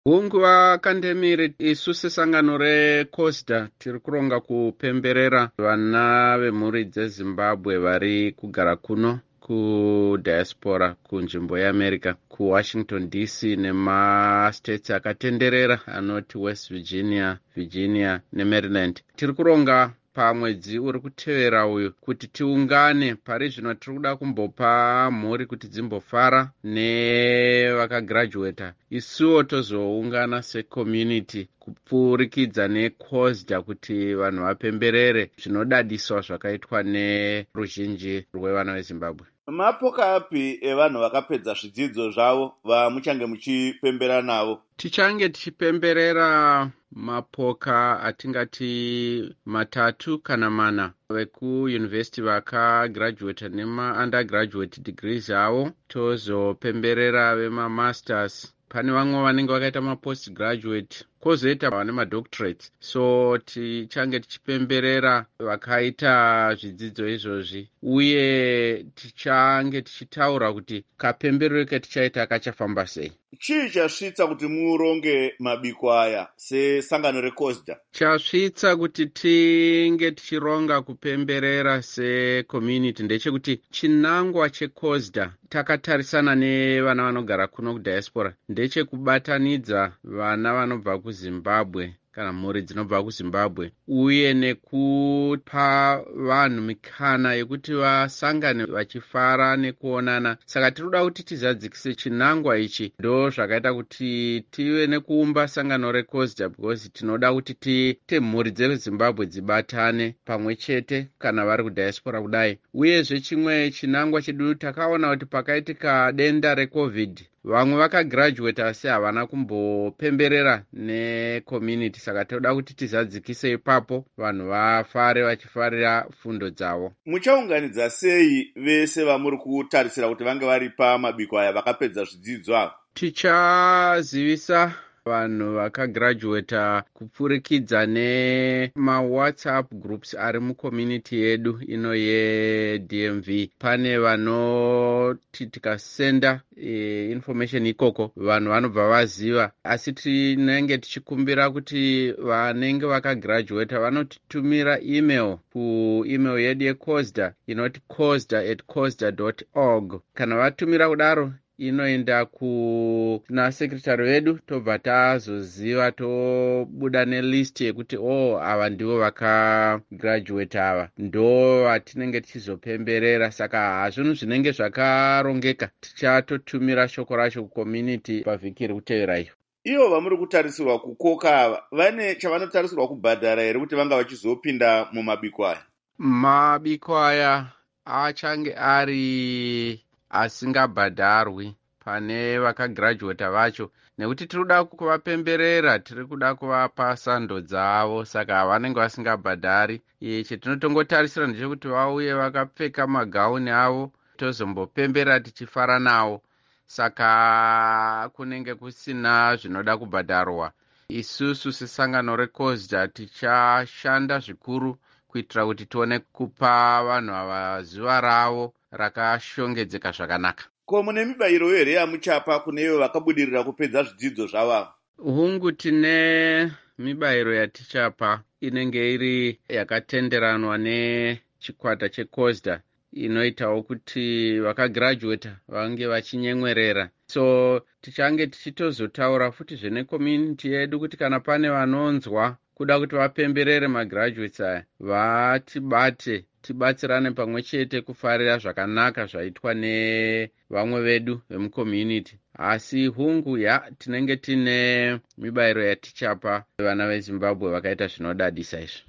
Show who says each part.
Speaker 1: Hungu vakandemire isu sesangano reCOSDA tiri kuronga kupemberera vana vemhuri dzeZimbabwe vari kugara kuno kudiaspora kunzvimbo yeAmerica, kuWashington DC nemastates akatenderera anoti West Virginia, Virginia neMaryland. Tiri kuronga pamwedzi uri kutevera uyu kuti tiungane. Pari zvino tiri kuda kumbopa mhuri kuti dzimbofara nevakagraduata, isuwo tozoungana secommunity kupfurikidza neCOSDA kuti vanhu vapemberere zvinodadiswa zvakaitwa neruzhinji rwevana veZimbabwe.
Speaker 2: Mapoka api evanhu vakapedza zvidzidzo zvavo vamuchange muchipembera navo?
Speaker 1: Tichange tichipemberera mapoka atingati 3 kana 4 vekuyunivhesiti vakagraduata nema-undergraduate degrees avo. Tozopemberera vemamasters. Pane vamwe vanenge vakaita mapostgraduate, kwozoita vane madoctorates. So tichange tichipemberera vakaita zvidzidzo izvozvi, uye tichange tichitaura kuti kapemberero ketichaita kachafamba sei.
Speaker 2: Chii chasvitsa kuti muronge mabiko aya sesangano reCOSDA?
Speaker 1: Chasvitsa kuti tinge tichironga kupemberera secommunity ndechekuti chinangwa cheCOSDA takatarisana nevana vanogara kuno kudiaspora ndechekubatanidza vana vanobva kuZimbabwe kana mhuri dzinobva kuZimbabwe, uye nekupa vanhu mikana yekuti vasangane vachifara nekuonana. Saka tiri kuda kuti tizadzikise chinangwa ichi. Ndo zvakaita kuti tive nekuumba sangano reCOSDA, because tinoda kuti tiite mhuri dzeZimbabwe dzibatane pamwe chete kana vari kudiaspora kudai. Uyezve chimwe chinangwa chedu, takaona kuti pakaitika denda reCovid, vamwe vakagraduata asi havana kumbopemberera necommunity. Saka toda kuti tizadzikise ipapo, vanhu vafare vachifarira fundo dzavo.
Speaker 2: Muchaunganidza sei vese vamuri kutarisira kuti vange vari pamabiko aya vakapedza zvidzidzo ava?
Speaker 1: Tichazivisa vanhu vakagraduata kupfurikidza nemawhatsapp groups ari mucommunity yedu ino yeDMV. Pane vanoti tikasenda information ikoko vanhu vanobva vaziva, asi tinenge tichikumbira kuti vanenge vakagraduata vanotitumira email kuemail yedu yeCOSDA inoti cosda@cosda.org. Kana vatumira kudaro, inoenda kuna sekretari vedu, tobva tazoziva, tobuda nelist yekuti ava ndivo vakagraduata ava, ndo vatinenge tichizopemberera. Saka hazvinhu zvinenge zvakarongeka, tichatotumira shoko racho kucommunity pavhiki iri kutevera iyo.
Speaker 2: Ivo vamuri kutarisirwa kukoka ava vane chavanotarisirwa kubhadhara here kuti vanga vachizopinda mumabiko aya?
Speaker 1: Mabiko aya achange ari asingabhadharwi pane vakagraduata vacho, nekuti tiri kuda kuvapemberera, tiri kuda kuvapa sando dzavo, saka vanenge vasingabhadhari. Chetinotongotarisira ndechekuti vauye vakapfeka magauni avo, tozombopembera tichifara navo. Saka kunenge kusina zvinoda kubhadharwa. Isusu sesangano reCOSDA tichashanda zvikuru kuitira kuti tione kupa vanhu ava zuva ravo rakashongedzeka zvakanaka.
Speaker 2: Ko mune mibayiro here yamuchapa kune ivo vakabudirira kupedza zvidzidzo zvavo?
Speaker 1: Hungu tine mibayiro yatichapa inenge iri yakatenderanwa nechikwata cheCOSDA, inoitawo kuti vakagraduata vange vachinyemwerera. So tichange tichitozotaura futi zvenecommunity yedu kuti kana pane vanonzwa kuda kuti vapemberere magraduates aya, vatibate, tibatsirane pamwe chete kufarira zvakanaka zvaitwa nevamwe vedu vemucommunity. Asi hungu tinenge tine mibayiro yatichapa vana veZimbabwe vakaita zvinodadisa izvi.